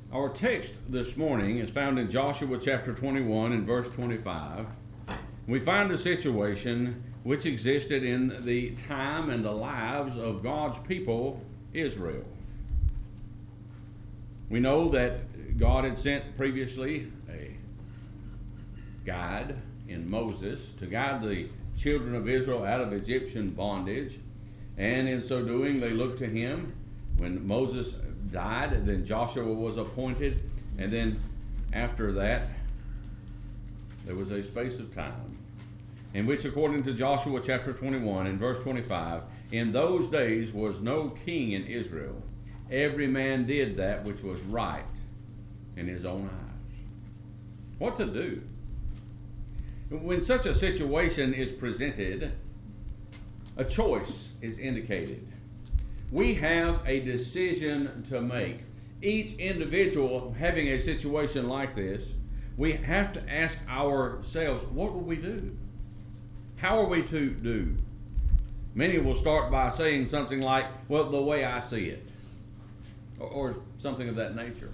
Our text this morning is found in Joshua chapter 21 and verse 25. We find a situation which existed in the time and the lives of God's people, Israel. We know that God had sent previously a guide in Moses to guide the children of Israel out of Egyptian bondage, and in so doing they looked to him. When Moses died, then Joshua was appointed, and then after that there was a space of time in which, according to Joshua chapter 21 and verse 25, in those days was no king in Israel. Every man did that which was right in his own eyes. What to do? When such a situation is presented, a choice is indicated. We have a decision to make. Each individual having a situation like this, we have to ask ourselves, what will we do? How are we to do? Many will start by saying something like, well, the way I see it, or something of that nature.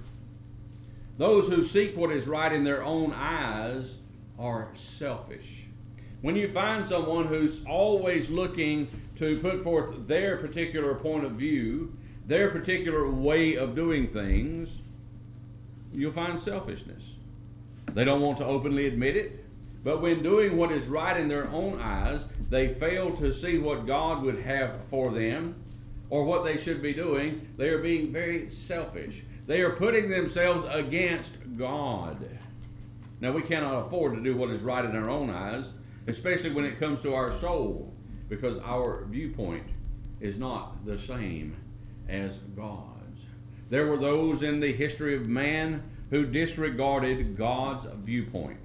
Those who seek what is right in their own eyes are selfish. When you find someone who's always looking to put forth their particular point of view, their particular way of doing things, you'll find selfishness. They don't want to openly admit it, but when doing what is right in their own eyes, they fail to see what God would have for them or what they should be doing. They are being very selfish. They are putting themselves against God. Now, we cannot afford to do what is right in our own eyes, especially when it comes to our soul, because our viewpoint is not the same as God's. There were those in the history of man who disregarded God's viewpoint.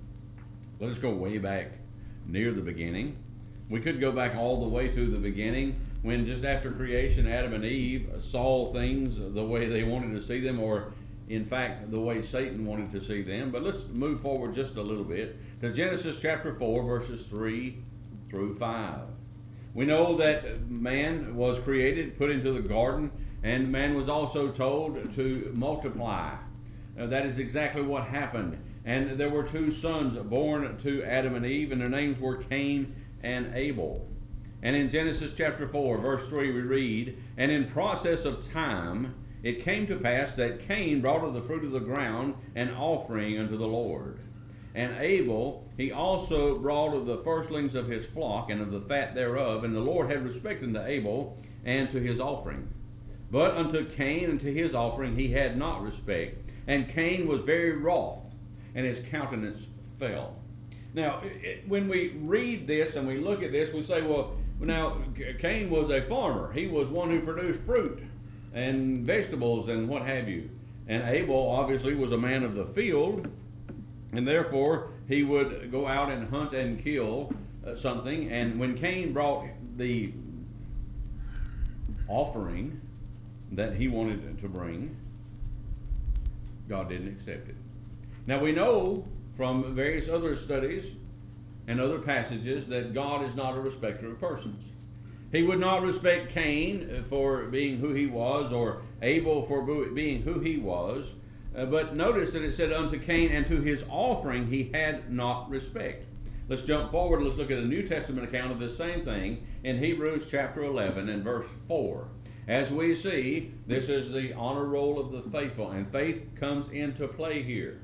Let us go way back near the beginning. We could go back all the way to the beginning when, just after creation, Adam and Eve saw things the way they wanted to see them, or in fact the way Satan wanted to see them. But let's move forward just a little bit to Genesis chapter 4, verses 3 through 5. We know that man was created, put into the garden, and man was also told to multiply. That is exactly what happened. And there were two sons born to Adam and Eve, and their names were Cain and Abel. And in Genesis chapter 4, verse 3, we read, "And in process of time it came to pass that Cain brought of the fruit of the ground an offering unto the Lord. And Abel, he also brought of the firstlings of his flock and of the fat thereof. And the Lord had respect unto Abel and to his offering. But unto Cain and to his offering he had not respect. And Cain was very wroth, and his countenance fell." Now, when we read this and we look at this, we say, well, now, Cain was a farmer. He was one who produced fruit and vegetables and what have you. And Abel obviously was a man of the field, and therefore he would go out and hunt and kill something. And when Cain brought the offering that he wanted to bring, God didn't accept it. Now, we know from various other studies and other passages that God is not a respecter of persons. He would not respect Cain for being who he was, or Abel for being who he was. But notice that it said, unto Cain and to his offering he had not respect. Let's jump forward. Let's look at a New Testament account of the same thing in Hebrews chapter 11 and verse 4. As we see, this is the honor roll of the faithful, and faith comes into play here.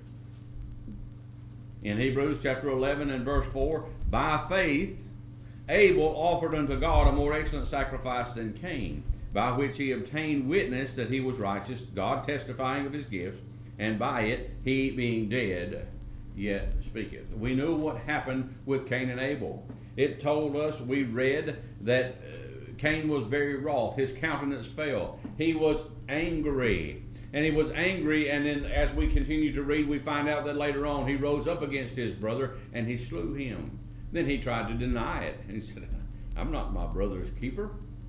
In Hebrews chapter 11 and verse 4, "By faith Abel offered unto God a more excellent sacrifice than Cain, by which he obtained witness that he was righteous, God testifying of his gifts, and by it he being dead yet speaketh." We know what happened with Cain and Abel. It told us, we read, that Cain was very wroth. His countenance fell. He was angry. And he was angry, and then as we continue to read, we find out that later on he rose up against his brother and he slew him. Then he tried to deny it. And he said, "I'm not my brother's keeper."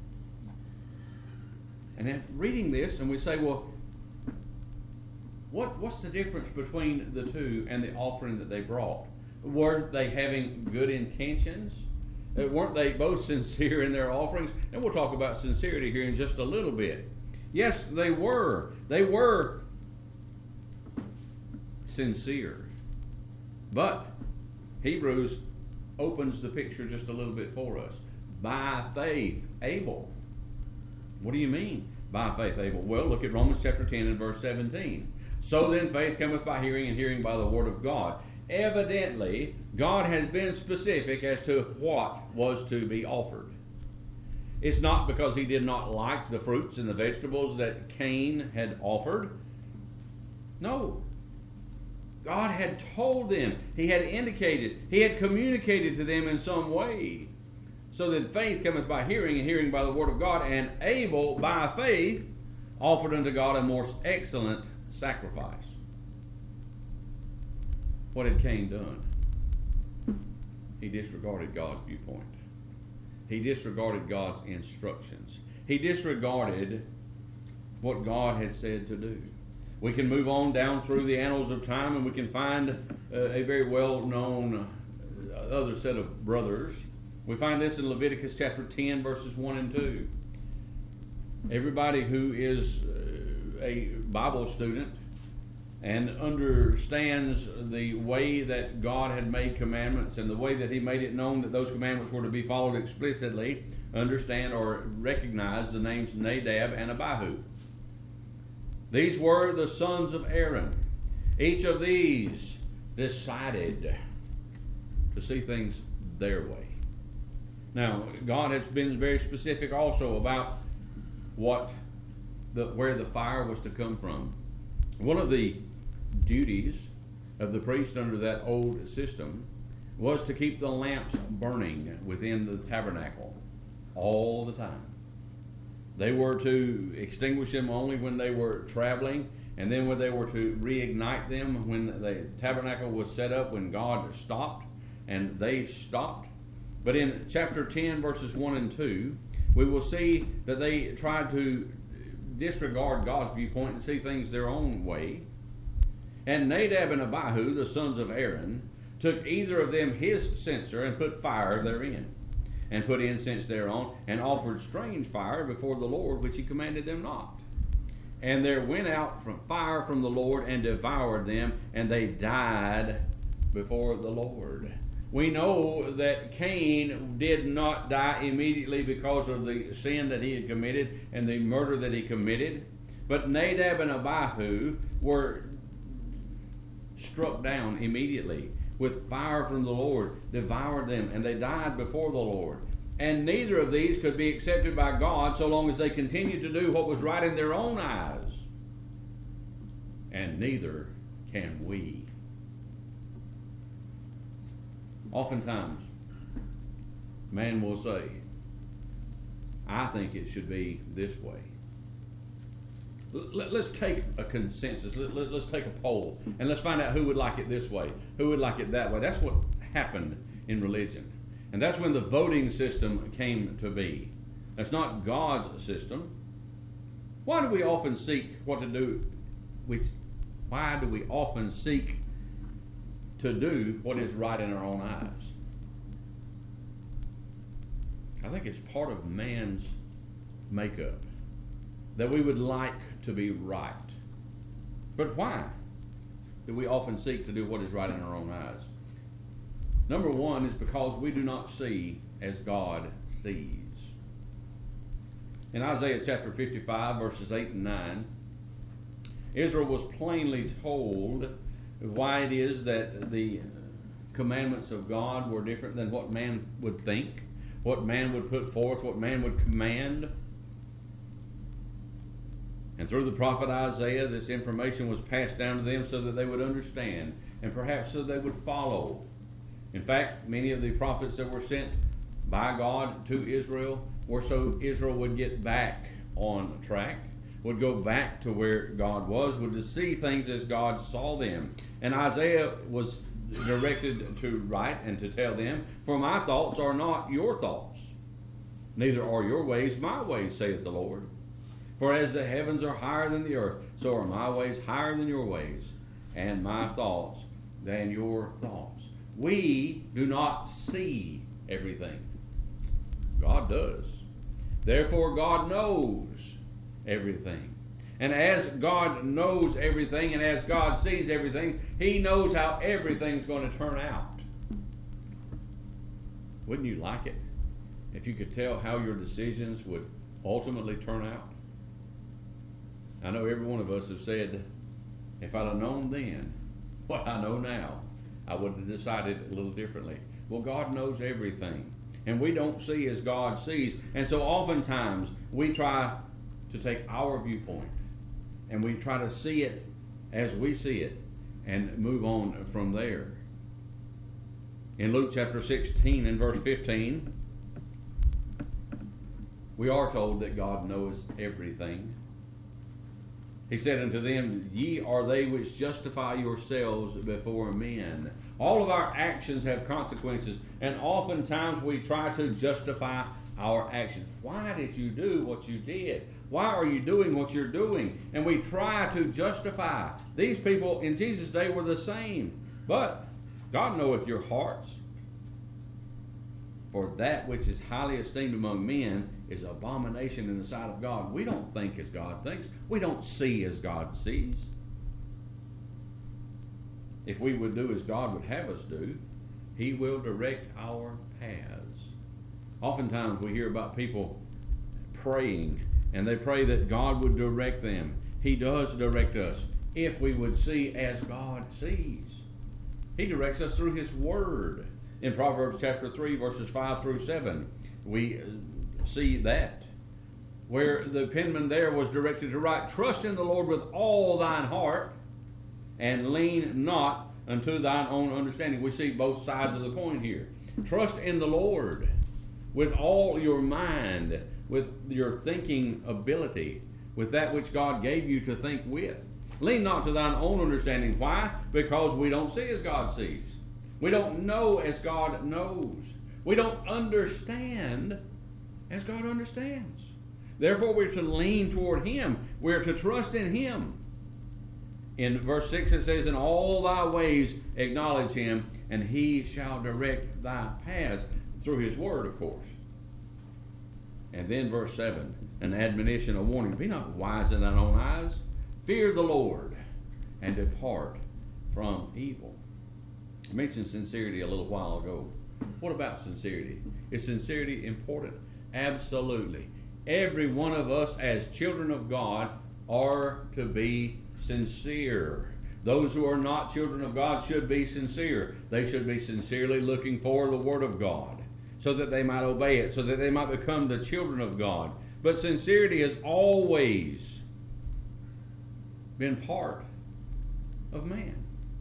And then reading this, and we say, well, what's the difference between the two and the offering that they brought? Were they having good intentions? Weren't they both sincere in their offerings? And we'll talk about sincerity here in just a little bit. Yes, they were. They were sincere. But Hebrews opens the picture just a little bit for us. By faith, Abel. What do you mean, by faith, Abel? Well, look at Romans chapter 10 and verse 17. So then faith cometh by hearing, and hearing by the word of God. Evidently, God has been specific as to what was to be offered. It's not because he did not like the fruits and the vegetables that Cain had offered. No. God had told them. He had indicated. He had communicated to them in some way. So that faith cometh by hearing, and hearing by the word of God. And Abel, by faith, offered unto God a more excellent sacrifice. What had Cain done? He disregarded God's viewpoint. He disregarded God's instructions. He disregarded what God had said to do. We can move on down through the annals of time, and we can find a very well-known other set of brothers. We find this in Leviticus chapter 10, verses 1 and 2. Everybody who is a Bible student and understands the way that God had made commandments and the way that he made it known that those commandments were to be followed explicitly, understand or recognize the names Nadab and Abihu. These were the sons of Aaron. Each of these decided to see things their way. Now, God has been very specific also about where the fire was to come from. One of the duties of the priest under that old system was to keep the lamps burning within the tabernacle all the time. They were to extinguish them only when they were traveling, and then when they were to reignite them when the tabernacle was set up, when God stopped, and they stopped. But in chapter 10, verses 1 and 2, we will see that they tried to disregard God's viewpoint and see things their own way. And Nadab and Abihu, the sons of Aaron, took either of them his censer and put fire therein, and put incense thereon, and offered strange fire before the Lord, which he commanded them not. And there went out from fire from the Lord and devoured them, and they died before the Lord. We know that Cain did not die immediately because of the sin that he had committed and the murder that he committed. But Nadab and Abihu were struck down immediately with fire from the Lord, devoured them, and they died before the Lord. And neither of these could be accepted by God so long as they continued to do what was right in their own eyes. And neither can we. Oftentimes, man will say, I think it should be this way. Let's take a consensus. Let's take a poll, and let's find out who would like it this way, who would like it that way. That's what happened in religion. And that's when the voting system came to be. That's not God's system. Why do we often seek what to do? Why do we often seek to do what is right in our own eyes? I think it's part of man's makeup that we would like to be right. But why do we often seek to do what is right in our own eyes? Number one is because we do not see as God sees. In Isaiah chapter 55, verses 8 and 9, Israel was plainly told why it is that the commandments of God were different than what man would think, what man would put forth, what man would command. And through the prophet Isaiah, this information was passed down to them so that they would understand, and perhaps so they would follow. In fact, many of the prophets that were sent by God to Israel were so Israel would get back on track, would go back to where God was, would to see things as God saw them. And Isaiah was directed to write and to tell them, for my thoughts are not your thoughts, neither are your ways my ways, saith the Lord. For as the heavens are higher than the earth, so are my ways higher than your ways, and my thoughts than your thoughts. We do not see everything. God does. Therefore, God knows everything. And as God knows everything and as God sees everything, He knows how everything's going to turn out. Wouldn't you like it if you could tell how your decisions would ultimately turn out? I know every one of us have said, if I'd have known then what I know now, I would have decided a little differently. Well, God knows everything, and we don't see as God sees. And so oftentimes we try to take our viewpoint and we try to see it as we see it and move on from there. In Luke chapter 16 and verse 15, we are told that God knows everything. He said unto them, ye are they which justify yourselves before men. All of our actions have consequences, and oftentimes we try to justify our actions. Why did you do what you did? Why are you doing what you're doing? And we try to justify. These people in Jesus' day were the same. But God knoweth your hearts. For that which is highly esteemed among men is abomination in the sight of God. We don't think as God thinks. We don't see as God sees. If we would do as God would have us do, He will direct our paths. Oftentimes we hear about people praying, and they pray that God would direct them. He does direct us if we would see as God sees. He directs us through His Word. In Proverbs chapter 3, verses 5 through 7, we see that, where the penman there was directed to write, trust in the Lord with all thine heart, and lean not unto thine own understanding. We see both sides of the coin here. Trust in the Lord with all your mind, with your thinking ability, with that which God gave you to think with. Lean not to thine own understanding. Why? Because we don't see as God sees. We don't know as God knows. We don't understand as God understands. Therefore, we're to lean toward Him. We're to trust in Him. In verse 6 it says, in all thy ways acknowledge Him, and He shall direct thy paths, through His Word, of course. And then verse 7, an admonition, a warning. Be not wise in thine own eyes. Fear the Lord, and depart from evil. I mentioned sincerity a little while ago. What about sincerity? Is sincerity important? Absolutely. Every one of us as children of God are to be sincere. Those who are not children of God should be sincere. They should be sincerely looking for the Word of God so that they might obey it, so that they might become the children of God. But sincerity has always been part of man.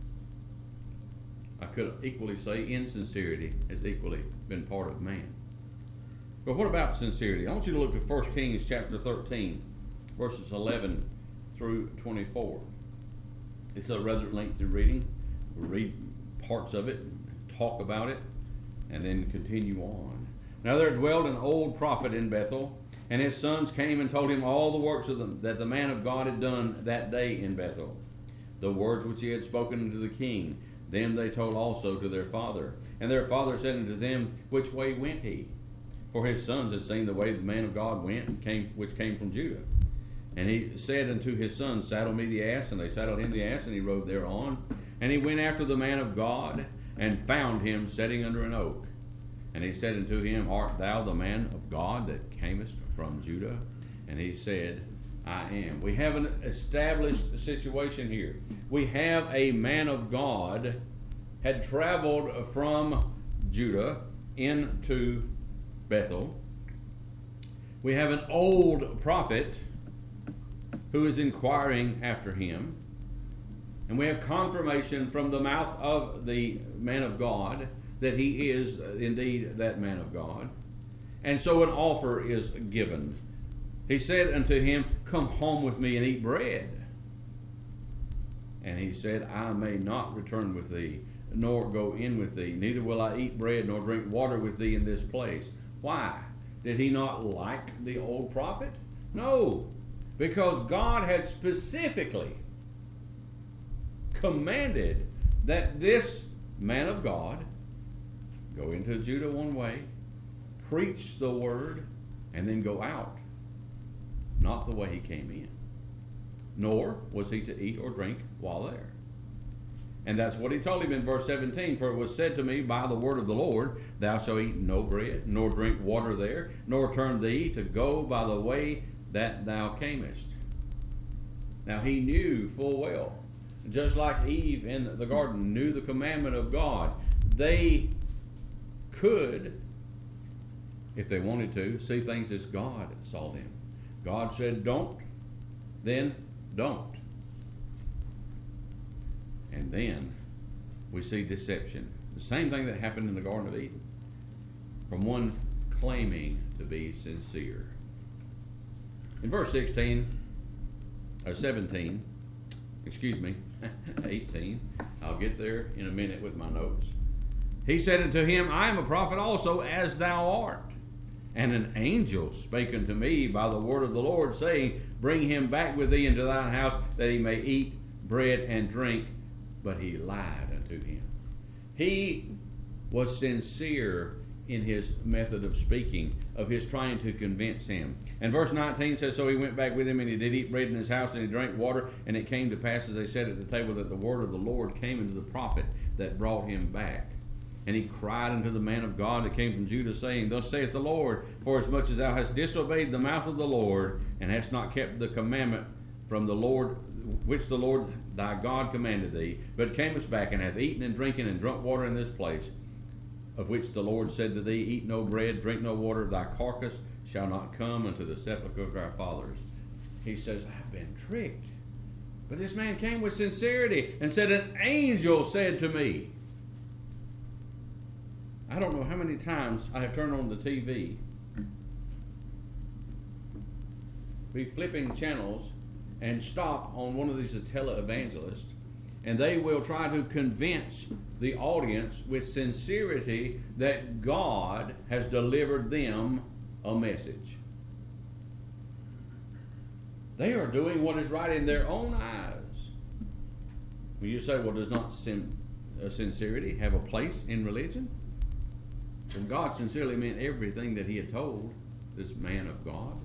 I could equally say insincerity has equally been part of man. But what about sincerity? I want you to look at 1 Kings chapter 13, verses 11 through 24. It's a rather lengthy reading. We'll read parts of it, talk about it, and then continue on. Now there dwelled an old prophet in Bethel, and his sons came and told him all the works of them that the man of God had done that day in Bethel, the words which he had spoken unto the king. Them they told also to their father. And their father said unto them, which way went he? For his sons had seen the way the man of God went, which came from Judah. And he said unto his sons, saddle me the ass. And they saddled him the ass, and he rode thereon. And he went after the man of God, and found him sitting under an oak. And he said unto him, art thou the man of God that camest from Judah? And he said, I am. We have an established situation here. We have a man of God had traveled from Judah into Bethel. We have an old prophet who is inquiring after him. And we have confirmation from the mouth of the man of God that he is indeed that man of God. And so an offer is given. He said unto him, come home with me and eat bread. And he said, I may not return with thee, nor go in with thee. Neither will I eat bread nor drink water with thee in this place. Why? Did he not like the old prophet? No, because God had specifically commanded that this man of God go into Judah one way, preach the word, and then go out. Not the way he came in. nor was he to eat or drink while there. And that's what he told him in verse 17. For it was said to me by the word of the Lord, thou shalt eat no bread, nor drink water there, nor turn thee to go by the way that thou camest. Now he knew full well, just like Eve in the garden knew the commandment of God, they could, if they wanted to, see things as God saw them. God said don't, then don't. And then we see deception. The same thing that happened in the Garden of Eden. From one claiming to be sincere. In verse 17, 18, I'll get there in a minute with my notes. He said unto him, I am a prophet also, as thou art. And an angel spake unto me by the word of the Lord, saying, bring him back with thee into thine house, that he may eat bread and drink. But he lied unto him. He was sincere in his method of speaking, of his trying to convince him. And verse 19 says, so he went back with him, and he did eat bread in his house, and he drank water. And it came to pass, as they sat at the table, that the word of the Lord came unto the prophet that brought him back. And he cried unto the man of God that came from Judah, saying, thus saith the Lord, forasmuch as thou hast disobeyed the mouth of the Lord, and hast not kept the commandment from the Lord, which the Lord thy God commanded thee, but camest back, and hath eaten and drinking and drunk water in this place, of which the Lord said to thee, eat no bread, drink no water, thy carcass shall not come unto the sepulchre of our fathers. He says, I've been tricked. But this man came with sincerity and said, an angel said to me. I don't know how many times I have turned on the TV, be flipping channels, and stop on one of these televangelists, and they will try to convince the audience with sincerity that God has delivered them a message. They are doing what is right in their own eyes. When you say, well, does not sincerity have a place in religion? Well, God sincerely meant everything that he had told this man of God.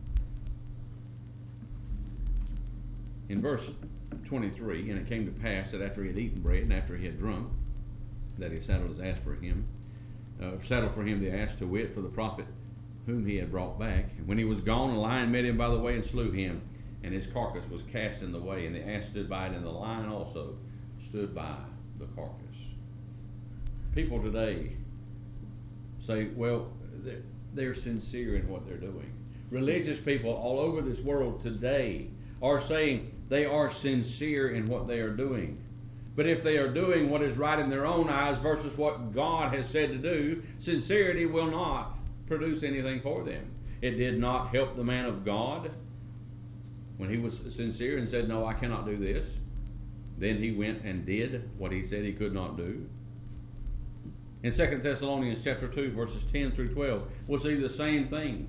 In verse 23, and it came to pass that after he had eaten bread and after he had drunk, that he saddled his ass for him, saddled for him the ass, to wit, for the prophet whom he had brought back. And when he was gone, a lion met him by the way and slew him, and his carcass was cast in the way, and the ass stood by it, and the lion also stood by the carcass. People today say, well, they're sincere in what they're doing. Religious people all over this world today are saying they are sincere in what they are doing. But if they are doing what is right in their own eyes versus what God has said to do, sincerity will not produce anything for them. It did not help the man of God when he was sincere and said, no, I cannot do this. Then he went and did what he said he could not do. In 2 Thessalonians chapter 2, verses 10 through 12, we'll see the same thing.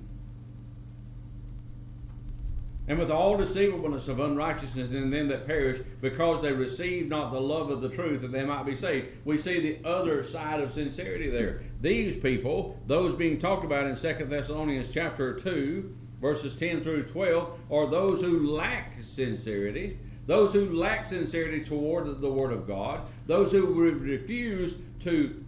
And with all deceivableness of unrighteousness in them that perish, because they receive not the love of the truth, that they might be saved. We see the other side of sincerity there. These people, those being talked about in 2 Thessalonians chapter 2, verses 10 through 12, are those who lack sincerity, those who lack sincerity toward the Word of God, those who refuse to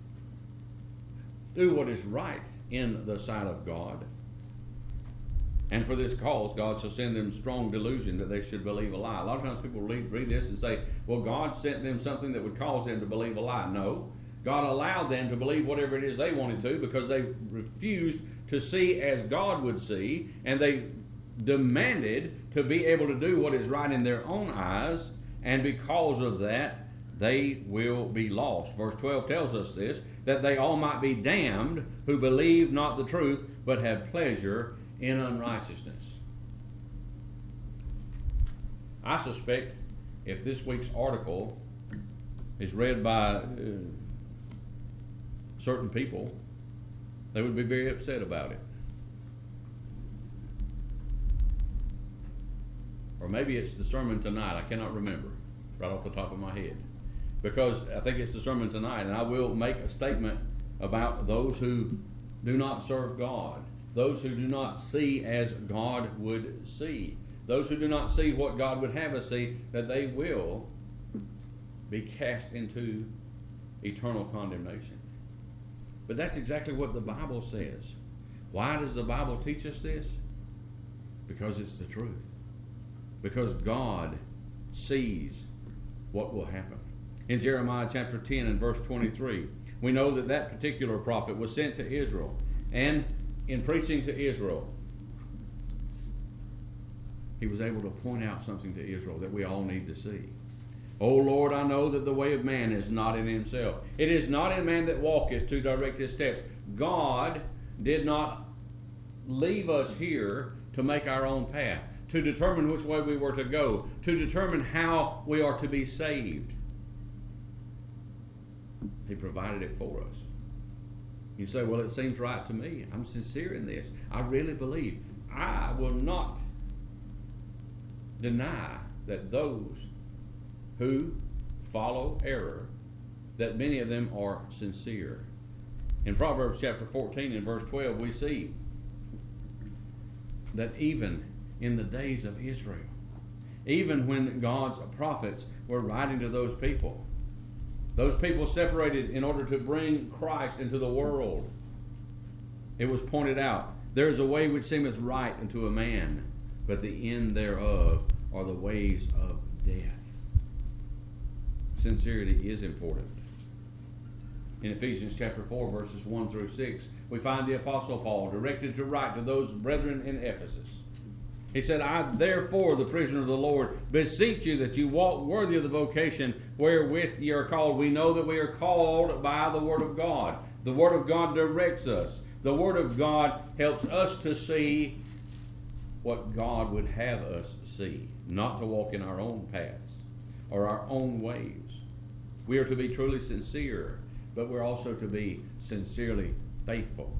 do what is right in the sight of God. And for this cause, God shall send them strong delusion that they should believe a lie. A lot of times people read this and say, well, God sent them something that would cause them to believe a lie. No. God allowed them to believe whatever it is they wanted to because they refused to see as God would see, and they demanded to be able to do what is right in their own eyes, and because of that, they will be lost. Verse 12 tells us this, that they all might be damned who believe not the truth, but have pleasure in unrighteousness. I suspect if this week's article is read by certain people, they would be very upset about it. Or maybe it's the sermon tonight. I cannot remember right off the top of my head. Because I think it's the sermon tonight, and I will make a statement about those who do not serve God, those who do not see as God would see. those who do not see what God would have us see, that they will be cast into eternal condemnation. But that's exactly what the Bible says. Why does the Bible teach us this? Because it's the truth. Because God sees what will happen. In Jeremiah chapter 10 and verse 23, we know that that particular prophet was sent to Israel. And in preaching to Israel, he was able to point out something to Israel that we all need to see. O Lord, I know that the way of man is not in himself. It is not in man that walketh to direct his steps. God did not leave us here to make our own path, to determine which way we were to go, to determine how we are to be saved. He provided it for us. You say, well, it seems right to me. I'm sincere in this. I really believe. I will not deny that those who follow error, that many of them are sincere. In Proverbs chapter 14 and verse 12, we see that even in the days of Israel, even when God's prophets were writing to those people separated in order to bring Christ into the world, it was pointed out, there is a way which seemeth right unto a man, but the end thereof are the ways of death. Sincerity is important. In Ephesians chapter 4, verses 1 through 6, we find the Apostle Paul directed to write to those brethren in Ephesus. He said, I therefore, the prisoner of the Lord, beseech you that you walk worthy of the vocation wherewith ye are called. We know that we are called by the Word of God. The Word of God directs us. The Word of God helps us to see what God would have us see, not to walk in our own paths or our own ways. We are to be truly sincere, but we're also to be sincerely faithful.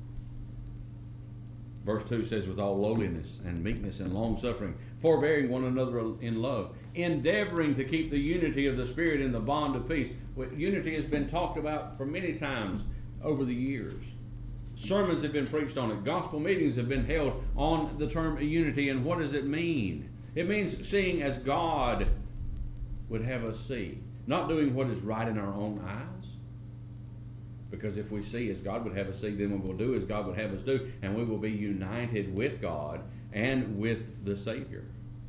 Verse 2 says, with all lowliness and meekness and long-suffering, forbearing one another in love, endeavoring to keep the unity of the Spirit in the bond of peace. Unity has been talked about for many times over the years. Sermons have been preached on it. Gospel meetings have been held on the term unity. And what does it mean? It means seeing as God would have us see. Not doing what is right in our own eyes. Because if we see as God would have us see, then we will do as God would have us do, and we will be united with God and with the Savior.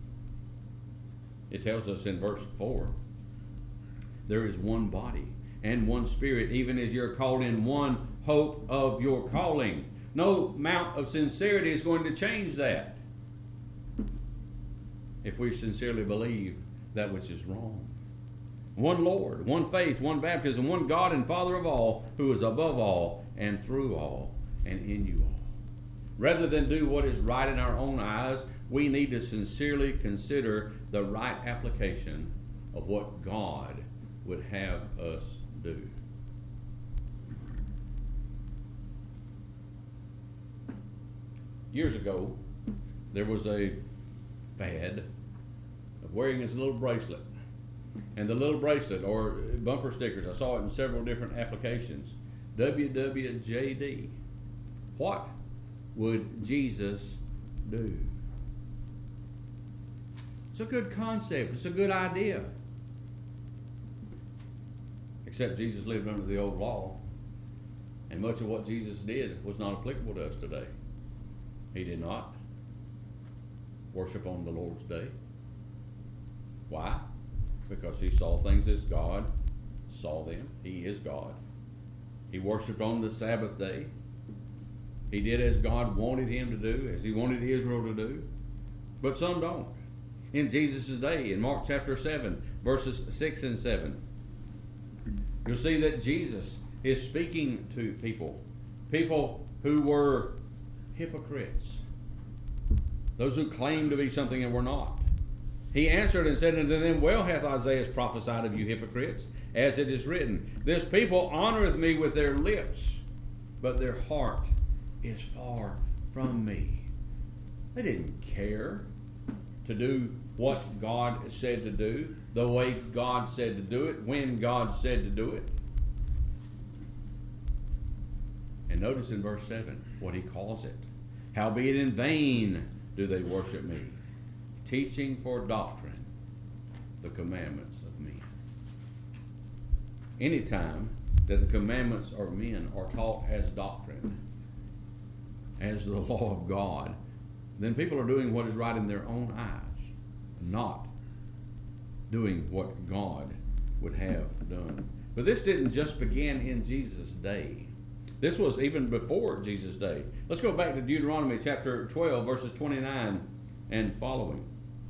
It tells us in verse 4, there is one body and one Spirit, even as you're called in one hope of your calling. No amount of sincerity is going to change that. If we sincerely believe that which is wrong. One Lord, one faith, one baptism, one God and Father of all, who is above all and through all and in you all. Rather than do what is right in our own eyes, we need to sincerely consider the right application of what God would have us do. Years ago, there was a fad of wearing this little bracelet. And the little bracelet or bumper stickers, I saw it in several different applications. WWJD. What would Jesus do? It's a good concept. It's a good idea. Except Jesus lived under the old law. And much of what Jesus did was not applicable to us today. He did not worship on the Lord's day. Why? Because he saw things as God saw them. He is God. He worshiped on the Sabbath day. He did as God wanted him to do, as he wanted Israel to do. But some don't. In Jesus' day, in Mark chapter 7, verses 6 and 7, you'll see that Jesus is speaking to people who were hypocrites, those who claimed to be something and were not. He answered and said unto them, well hath Isaiah prophesied of you hypocrites, as it is written, this people honoreth me with their lips, but their heart is far from me. They didn't care to do what God said to do, the way God said to do it, when God said to do it. And notice in verse 7 what he calls it. Howbeit in vain do they worship me, teaching for doctrine the commandments of men. Anytime that the commandments of men are taught as doctrine, as the law of God, then people are doing what is right in their own eyes, not doing what God would have done. But this didn't just begin in Jesus' day. This was even before Jesus' day. Let's go back to Deuteronomy chapter 12, verses 29 and following.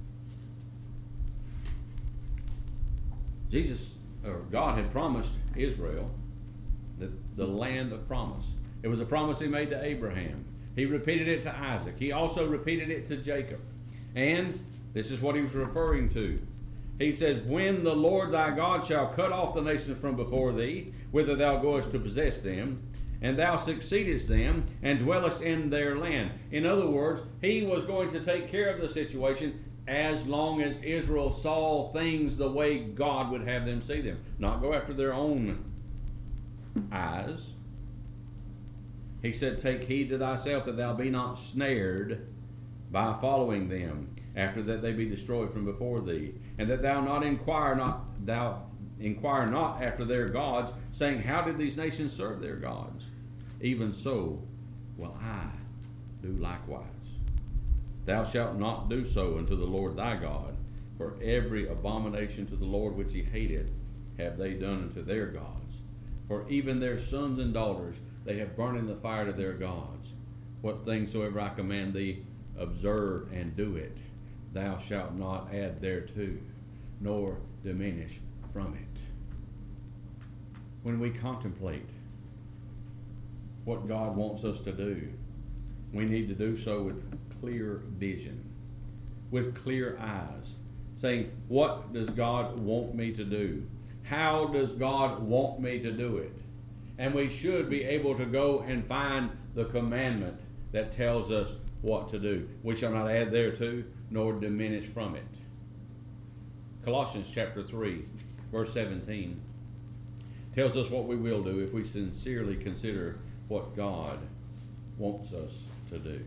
God had promised Israel the land of promise. It was a promise he made to Abraham. He repeated it to Isaac. He also repeated it to Jacob. And this is what he was referring to. He said, when the Lord thy God shall cut off the nations from before thee, whither thou goest to possess them, and thou succeedest them, and dwellest in their land. In other words, he was going to take care of the situation as long as Israel saw things the way God would have them see them. Not go after their own eyes. He said, take heed to thyself that thou be not snared by following them, after that they be destroyed from before thee, and that thou inquire not after their gods, saying, how did these nations serve their gods? Even so will I do likewise. Thou shalt not do so unto the Lord thy God, for every abomination to the Lord which he hateth have they done unto their gods. For even their sons and daughters they have burned in the fire to their gods. What things soever I command thee, observe and do it. Thou shalt not add thereto, nor diminish from it. When we contemplate what God wants us to do, we need to do so with clear vision, with clear eyes, saying, what does God want me to do? How does God want me to do it? And we should be able to go and find the commandment that tells us what to do. We shall not add thereto, nor diminish from it. Colossians chapter 3, verse 17 tells us what we will do if we sincerely consider what God wants us to do.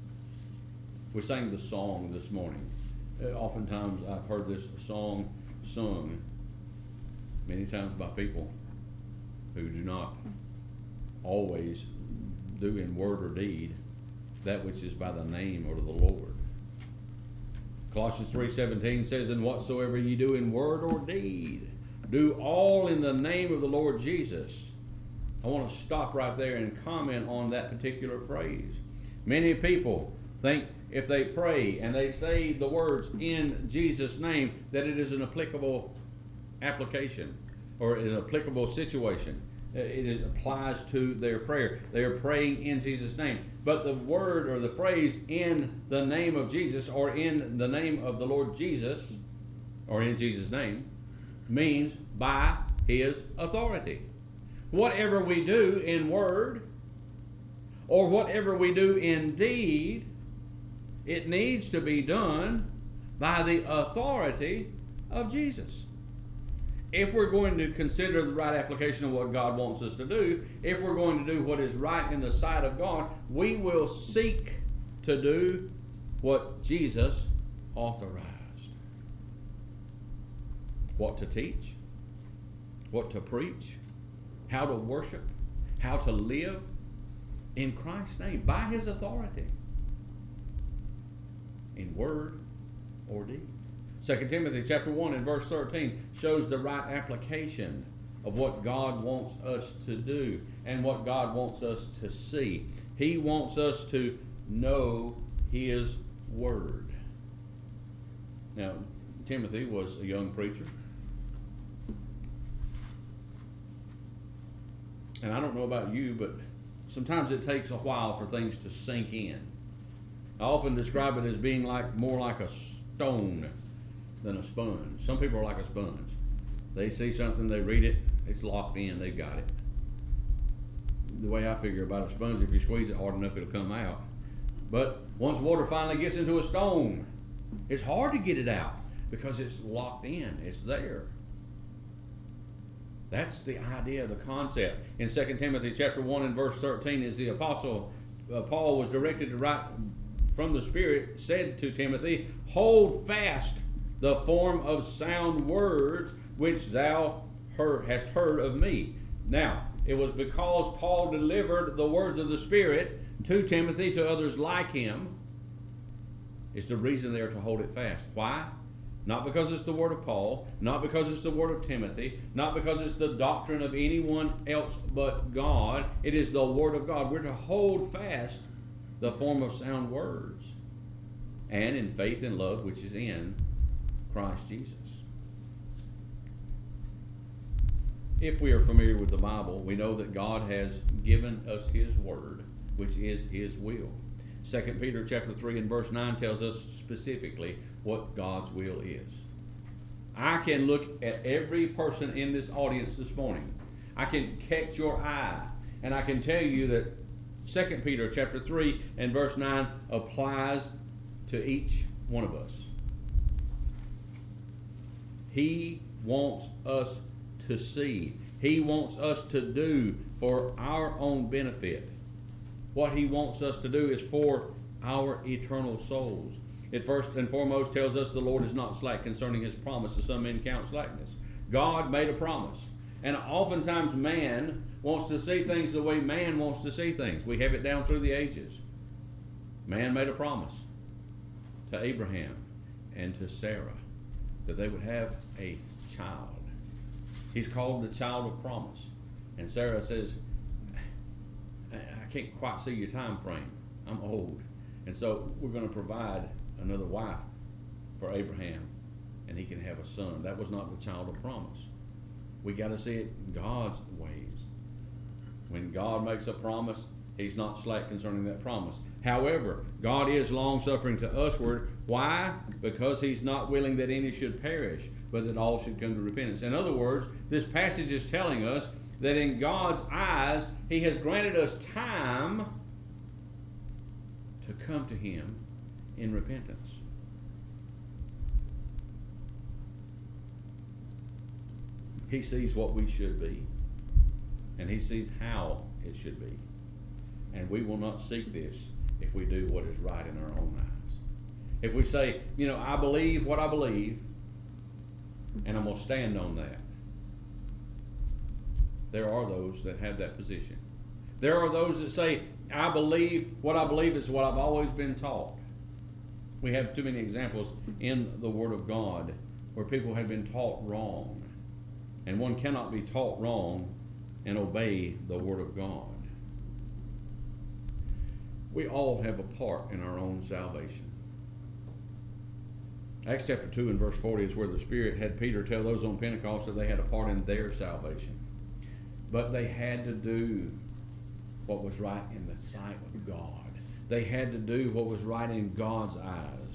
We sang the song this morning. Oftentimes I've heard this song sung many times by people who do not always do in word or deed that which is by the name or to the Lord. Colossians 3:17 says, and whatsoever ye do in word or deed, do all in the name of the Lord Jesus. I want to stop right there and comment on that particular phrase. Many people think if they pray and they say the words in Jesus' name, that it is an applicable application or an applicable situation. It applies to their prayer. They are praying in Jesus' name. But the word or the phrase in the name of Jesus or in the name of the Lord Jesus or in Jesus' name means by his authority. Whatever we do in word or whatever we do in deed, it needs to be done by the authority of Jesus. If we're going to consider the right application of what God wants us to do, if we're going to do what is right in the sight of God, we will seek to do what Jesus authorized. What to teach, what to preach, how to worship, how to live in Christ's name, by his authority, in word or deed. 2 Timothy chapter 1 and verse 13 shows the right application of what God wants us to do and what God wants us to see. He wants us to know his word. Now, Timothy was a young preacher. And I don't know about you, but sometimes it takes a while for things to sink in. I often describe it as being more like a stone than a sponge. Some people are like a sponge. They see something, they read it, it's locked in, they've got it. The way I figure about a sponge, if you squeeze it hard enough, it'll come out. But once water finally gets into a stone, it's hard to get it out because it's locked in, it's there. That's the idea, the concept. In 2 Timothy chapter 1 and verse 13 is the apostle Paul was directed to write from the Spirit said to Timothy, hold fast the form of sound words which thou hast heard of me. Now, it was because Paul delivered the words of the Spirit to Timothy, to others like him. It's the reason they are to hold it fast. Why? Not because it's the word of Paul, not because it's the word of Timothy, not because it's the doctrine of anyone else but God. It is the word of God. We're to hold fast the form of sound words, and in faith and love which is in Christ Jesus. If we are familiar with the Bible, we know that God has given us His word, which is His will. 2 Peter chapter 3 and verse 9 tells us specifically what God's will is. I can look at every person in this audience this morning. I can catch your eye, and I can tell you that 2 Peter chapter 3 and verse 9 applies to each one of us. He wants us to see. He wants us to do for our own benefit. What He wants us to do is for our eternal souls. It first and foremost tells us the Lord is not slack concerning His promise, as some men count slackness. God made a promise. And oftentimes man wants to see things the way man wants to see things. We have it down through the ages. Man made a promise to Abraham and to Sarah that they would have a child. He's called the child of promise. And Sarah says, I can't quite see your time frame. I'm old. And so we're going to provide another wife for Abraham, and he can have a son. That was not the child of promise. We got to see it God's ways. When God makes a promise, He's not slack concerning that promise. However, God is long-suffering to usward. Why? Because He's not willing that any should perish, but that all should come to repentance. In other words, this passage is telling us that in God's eyes, He has granted us time to come to Him in repentance. He sees what we should be, and He sees how it should be. And we will not seek this if we do what is right in our own eyes. If we say, I believe what I believe, and I'm going to stand on that. There are those that have that position. There are those that say, I believe what I believe is what I've always been taught. We have too many examples in the Word of God where people have been taught wrong. And one cannot be taught wrong and obey the Word of God. We all have a part in our own salvation. Acts chapter 2 and verse 40 is where the Spirit had Peter tell those on Pentecost that they had a part in their salvation. But they had to do what was right in the sight of God. They had to do what was right in God's eyes.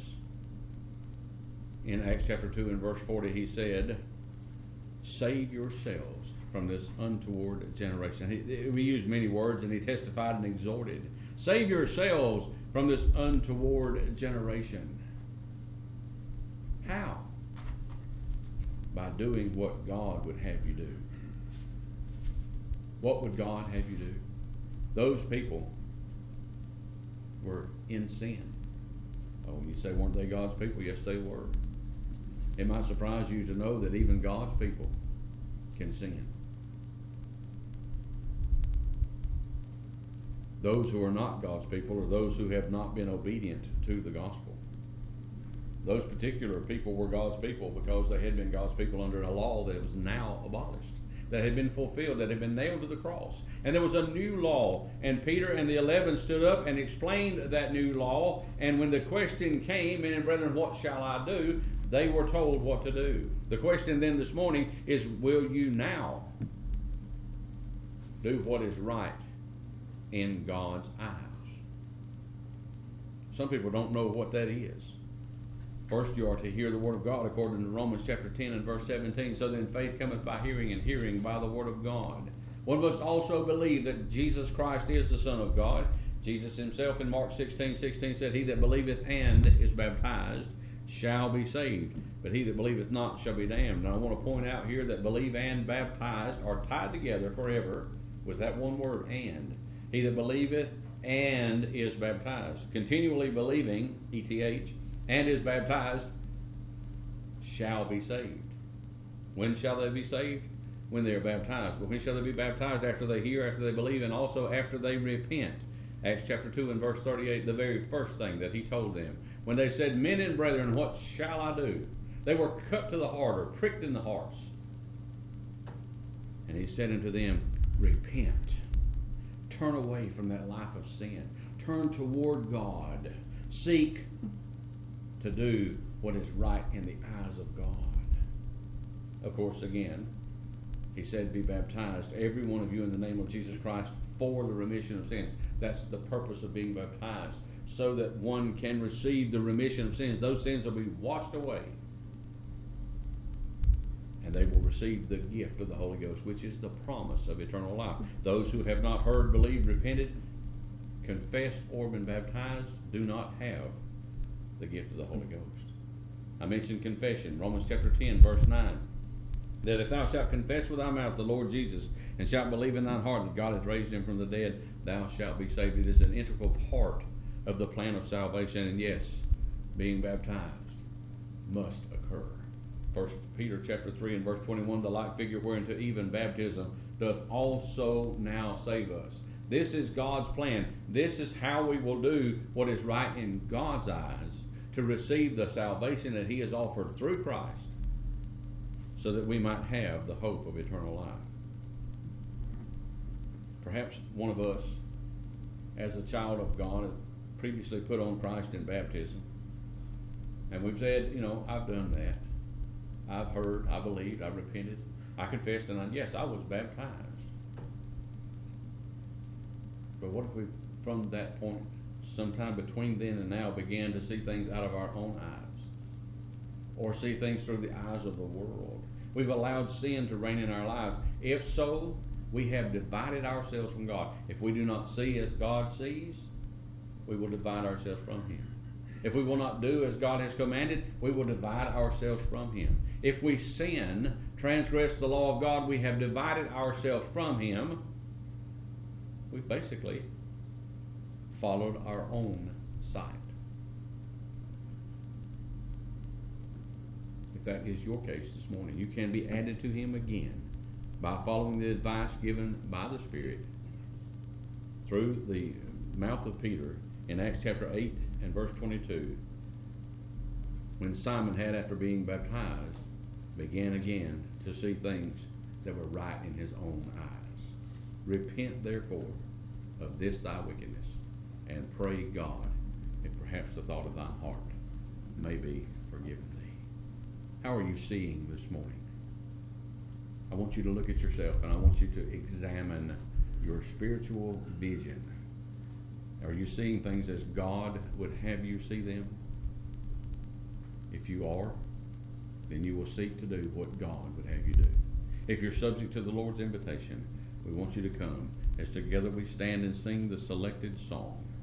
In Acts chapter 2 and verse 40 he said, save yourselves from this untoward generation. We used many words, and he testified and exhorted. Save yourselves from this untoward generation. How? By doing what God would have you do. What would God have you do? Those people were in sin. Oh, you say, weren't they God's people? Yes, they were. It might surprise you to know that even God's people can sin. Those who are not God's people are those who have not been obedient to the gospel. Those particular people were God's people because they had been God's people under a law that was now abolished, that had been fulfilled, that had been nailed to the cross. And there was a new law, and Peter and the 11 stood up and explained that new law, and when the question came, and brethren, what shall I do? They were told what to do. The question then this morning is, will you now do what is right in God's eyes? Some people don't know what that is. First, you are to hear the word of God according to Romans chapter 10 and verse 17. So then faith cometh by hearing, and hearing by the word of God. One must also believe that Jesus Christ is the Son of God. Jesus himself in Mark 16:16 said, he that believeth and is baptized shall be saved, but he that believeth not shall be damned. And I want to point out here that believe and baptized are tied together forever with that one word, and. He that believeth and is baptized. Continually believing, ETH, and is baptized, shall be saved. When shall they be saved? When they are baptized. But when shall they be baptized? After they hear, after they believe, and also after they repent. Acts chapter 2 and verse 38, the very first thing that he told them. When they said, men and brethren, what shall I do? They were cut to the heart, or pricked in the hearts. And he said unto them, repent. Turn away from that life of sin. Turn toward God. Seek to do what is right in the eyes of God. Of course, again, he said, be baptized, every one of you, in the name of Jesus Christ, for the remission of sins. That's the purpose of being baptized, so that one can receive the remission of sins. Those sins will be washed away, and they will receive the gift of the Holy Ghost, which is the promise of eternal life. Those who have not heard, believed, repented, confessed, or been baptized do not have the gift of the Holy Ghost. I mentioned confession. Romans chapter 10, verse 9. That if thou shalt confess with thy mouth the Lord Jesus, and shalt believe in thine heart that God hath raised him from the dead, thou shalt be saved. It is an integral part of the plan of salvation. And yes, being baptized must occur. 1 Peter chapter 3 and verse 21, the like figure whereunto even baptism doth also now save us. This is God's plan. This is how we will do what is right in God's eyes, to receive the salvation that he has offered through Christ, so that we might have the hope of eternal life. Perhaps one of us, as a child of God, had previously put on Christ in baptism. And we've said, I've done that. I've heard, I believed, I repented, I confessed, and yes, I was baptized. But what if we, from that point, sometime between then and now, began to see things out of our own eyes, or see things through the eyes of the world? We've allowed sin to reign in our lives. If so, we have divided ourselves from God. If we do not see as God sees, we will divide ourselves from him. If we will not do as God has commanded, we will divide ourselves from him. If we sin, transgress the law of God, we have divided ourselves from him. We've basically followed our own sight. If that is your case this morning, you can be added to him again by following the advice given by the Spirit through the mouth of Peter in Acts chapter 8 and verse 22, when Simon had, after being baptized, began again to see things that were right in his own eyes. Repent therefore of this thy wickedness, and pray God, if perhaps the thought of thine heart may be forgiven thee. How are you seeing this morning? I want you to look at yourself, and I want you to examine your spiritual vision. Are you seeing things as God would have you see them? If you are, then you will seek to do what God would have you do. If you're subject to the Lord's invitation, we want you to come as together we stand and sing the selected song.